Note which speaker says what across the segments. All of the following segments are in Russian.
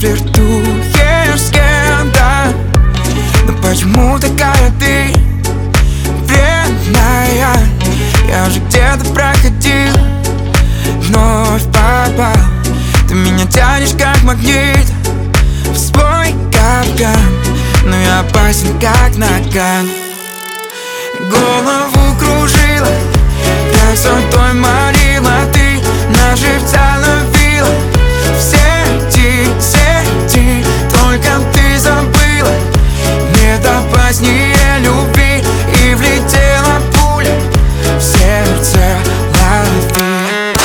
Speaker 1: флиртуешь с кем-то, но почему такая ты вредная? Я уже где-то проходил, вновь попал. Ты меня тянешь как магнит в свой капкан, но я опасен как наган. Голову кружила, красотой манила, ты на живца ловила. В сети, только ты забыла. Нет опаснее любви, и влетела пуля в сердце лови.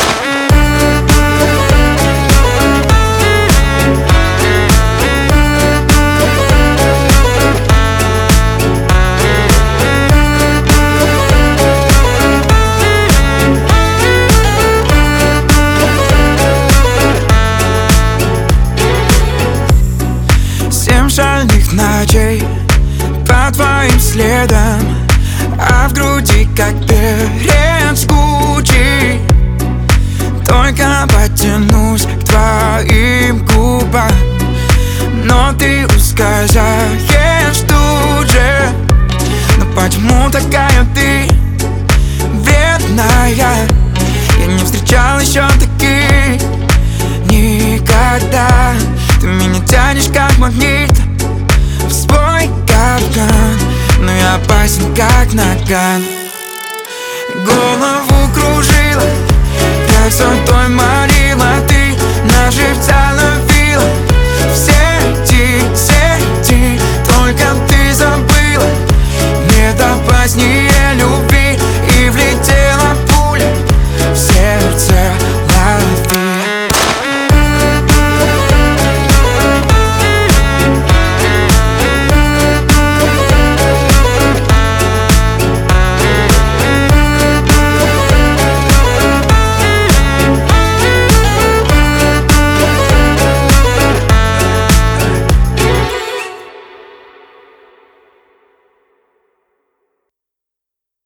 Speaker 1: Шальных ночей по твоим следам, а в груди как перец жгучий. Только потянусь к твоим губам, но ты ускользаешь тут же. Но почему такая ты вредная? Я не встречал еще таких никогда. Ты меня тянешь как магнит в свой капкан, но я опасен как наган. Голову кружила, красотой манила, ты на живца ловила. В сети, только ты забыла. Нет опаснее